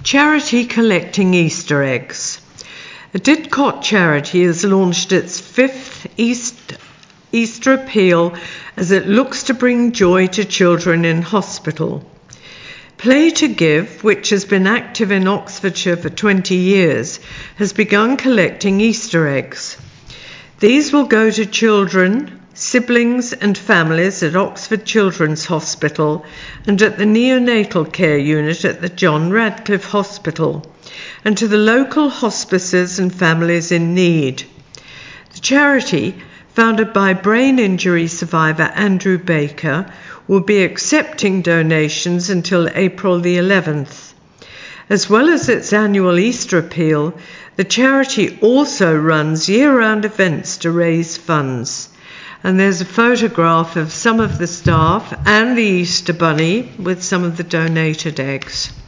Charity collecting Easter eggs. A Didcot charity has launched its 5th Easter appeal as it looks to bring joy to children in hospital. Play to Give, which has been active in Oxfordshire for 20 years, has begun collecting Easter eggs. These will go to children, siblings and families at Oxford Children's Hospital and at the neonatal care unit at the John Radcliffe Hospital, and to the local hospices and families in need. The charity, founded by brain injury survivor Andrew Baker, will be accepting donations until April the 11th. As well as its annual Easter appeal, the charity also runs year-round events to raise funds. And there's a photograph of some of the staff and the Easter Bunny with some of the donated eggs.